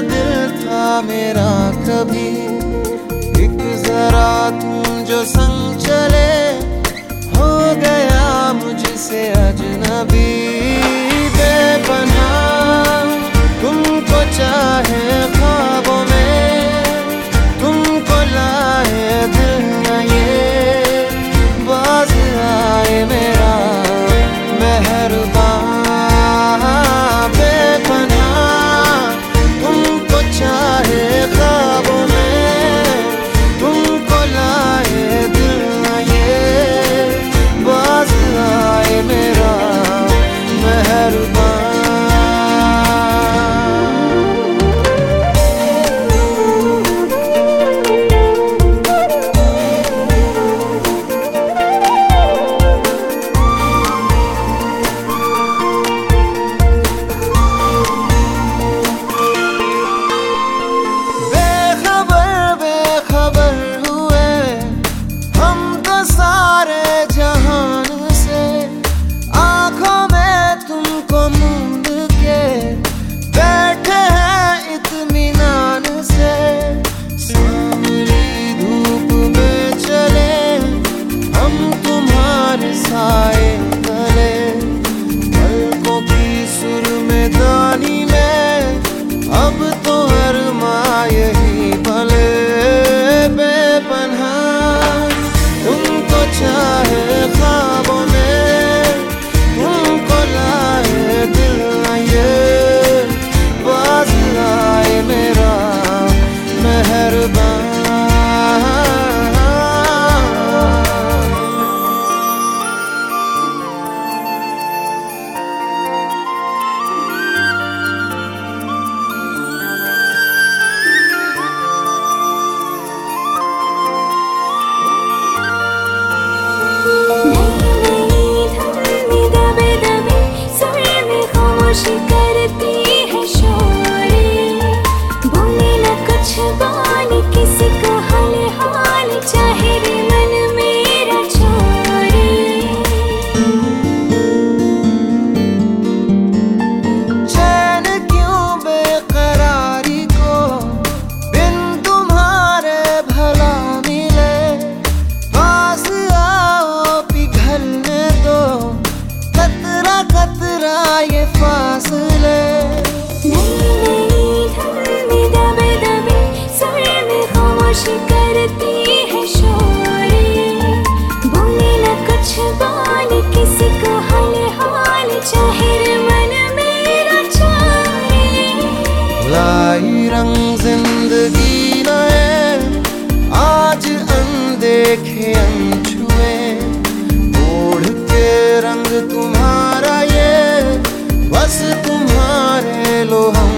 दिल था मेरा कभी, एक जरा तुम जो संग चले, हो गया मुझसे अजनबी। बेपनाह तुमको चाहे ख्वाबों में, तुमको लाए दिल न ये, बाज आए मेरा मेहरबान। बेपनाह तुमको चाहे ख्वाबों में, तुमको लाए दिल न ये, बाज आए मेरा मेहरबान। अब तो अरमा यही भले। बेपनाह तुमको चाहे ख्वाबों में, तुमको लाए दिल न ये, बाज आए मेरा मेहरबान। करती है शोरे, बोले न कुछ बोले किसी को हाल हाल, चाहे रे मन मेरा छोरे। चैन क्यों बेकरारी को बिन तुम्हारे भला मिले, पास आओ पिघलने दो कतरा कतरा ये फासले। दबे दबे सुर में खामोशी करती है शोरे, बोले न कुछ बोले किसी को हाल हाल, चाहे रे मन मेरा छोरे। लाई रंग जिंदगी नए, आज अनदेखे अनछुए, ओढ़ के रंग तुम्हारा ये, बस तुम्हारे लो हम